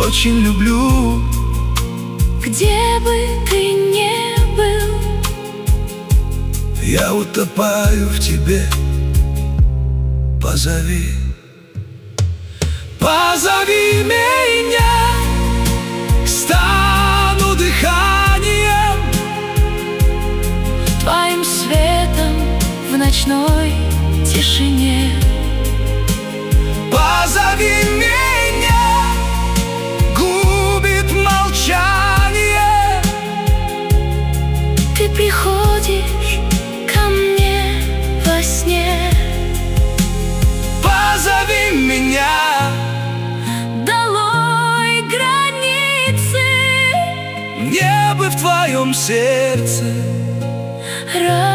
очень люблю. Где бы ты ни был, я утопаю в тебе. Позови, позови меня, стану дыханием, твоим светом в ночной тишине. позови меня, губит молчание. Ты приходишь ко мне во сне. Позови меня, долой границы, мне бы в твоем сердце